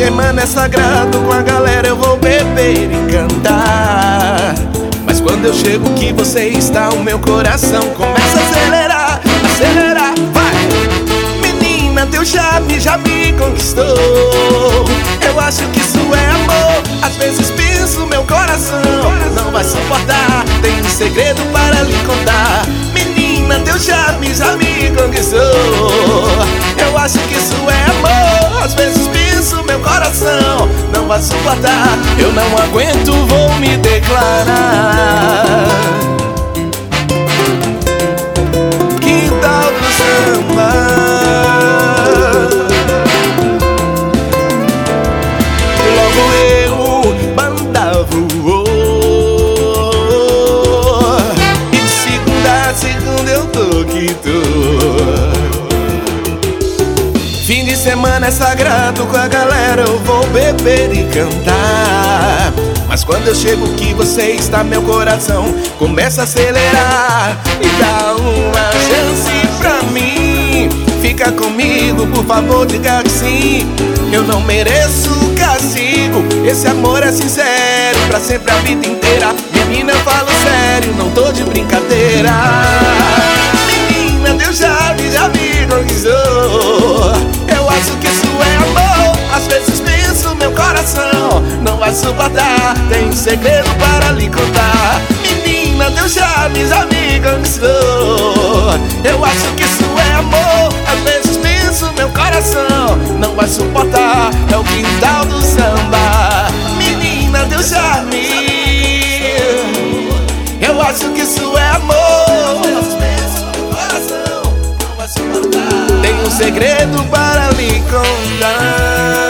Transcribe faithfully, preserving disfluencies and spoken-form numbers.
semana é sagrado, com a galera eu vou beber e cantar. Mas quando eu chego que você está, o meu coração começa a acelerar, acelerar, vai! Menina, teu charme já me conquistou. Eu acho que isso é amor. Às vezes penso, meu coração não vai suportar. Tem um segredo para lhe contar. Menina, teu charme já me conquistou. Eu acho que isso é amor. Às vezes penso, meu coração não vai suportar. Eu não aguento, vou me declarar. Quintal do samba. Logo eu, banda voou. E de segunda a segunda eu tô que tô. Fim de semana é sagrado, com a galera eu vou beber e cantar. Mas quando eu chego que você está, meu coração começa a acelerar. E dá uma chance pra mim. Fica comigo, por favor, diga que sim. Eu não mereço castigo. Esse amor é sincero, pra sempre a vida inteira. Menina, eu falo sério, não tô de brincadeira. Menina, Deus já me, já me conquistou. Eu acho que isso é amor. Às vezes penso, meu coração não vai suportar. Tem um segredo para lhe contar. Menina, Deus já me, já me conquistou. Eu acho que isso é amor. Às vezes penso, meu coração não vai suportar. É o quintal do samba. Menina, Deus já me. Eu acho que isso é amor. Às vezes penso, meu coração não vai suportar. Tem um segredo para lhe contar.